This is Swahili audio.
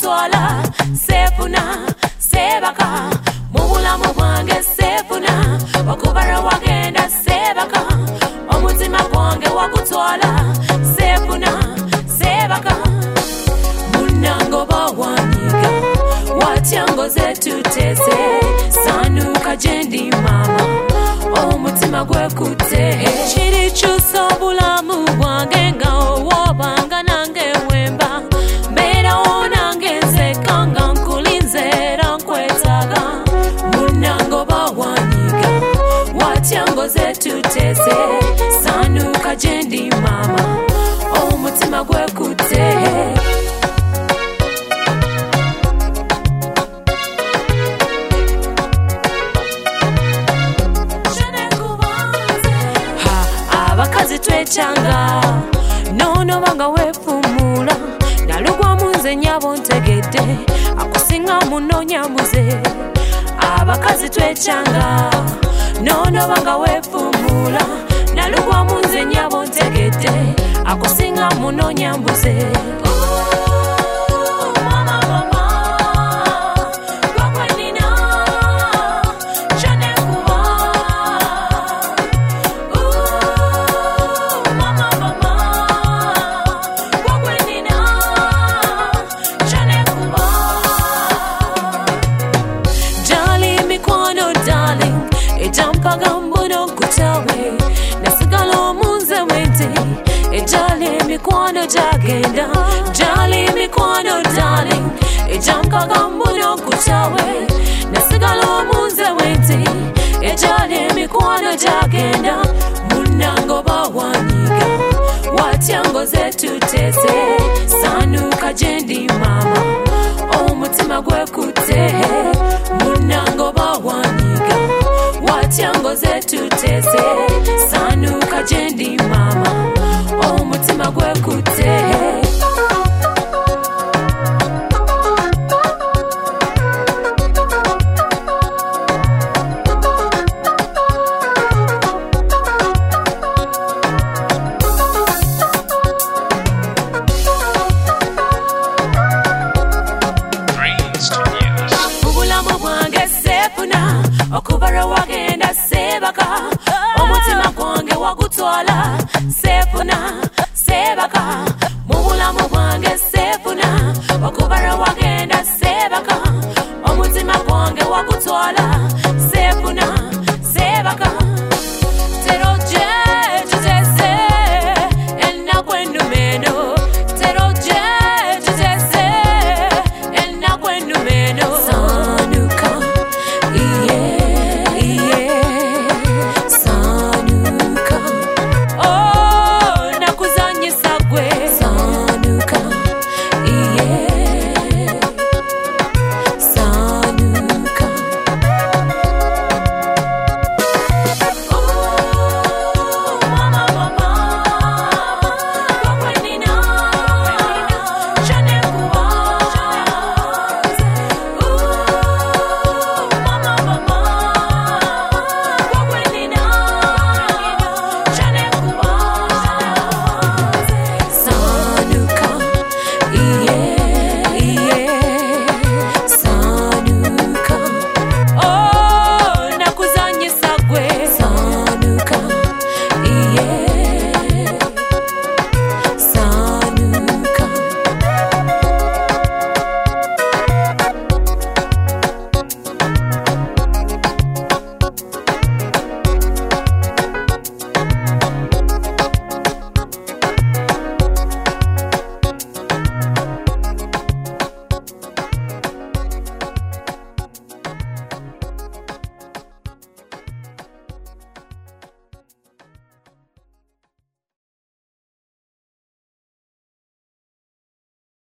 wakutwala sefuna sebaka mubulamu bwange sefuna okubara wagenda sebaka omutima gwange wakutwala sefuna sebaka munango bawanyiga watyango zetuteze sanuka jendi mama omutima gwekute chiri chuso bulamu bwange nga owobanga nange wemba mbera onange nzekanga nkulinzera nkwetaga munango bawanyiga watyango zetuteze sanuka jendi mama omutima gwekute twechanga nono banga wefumula nalugwa munze nyabo ntegedde akusinga munonya muze abakazi twechanga nono banga wefumula nalugwa munze nyabo ntegedde akusinga munonya muze Pagambuno kutawe nasigalo munze wente ejale mikwano jagenda jali mikwano darling ejamka gambuno kutawe nasigalo munze wente ejale mikwano jagenda munango bawanyiga watyango zetuteze sanuka jendi mama omutima gwekute munango bawanyiga watyango zetuteze sanuka jendi mama omutima gwekute mubulamu bwange sefuna okubara wagenda sebaka omutima gwange wakutwala sefuna sebaka